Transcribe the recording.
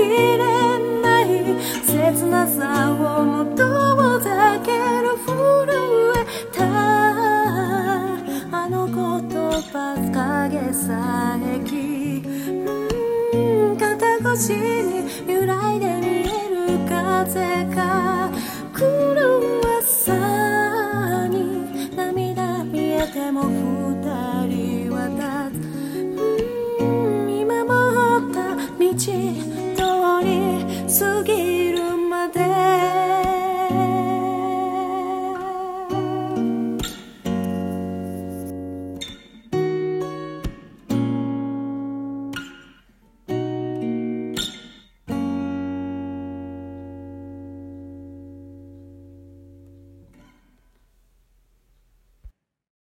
れない切なさをも遠ざける震えたあの言葉影さえき肩越しに揺らいで見える風が来る朝に涙見えても二人は立つ見守った道通り過ぎ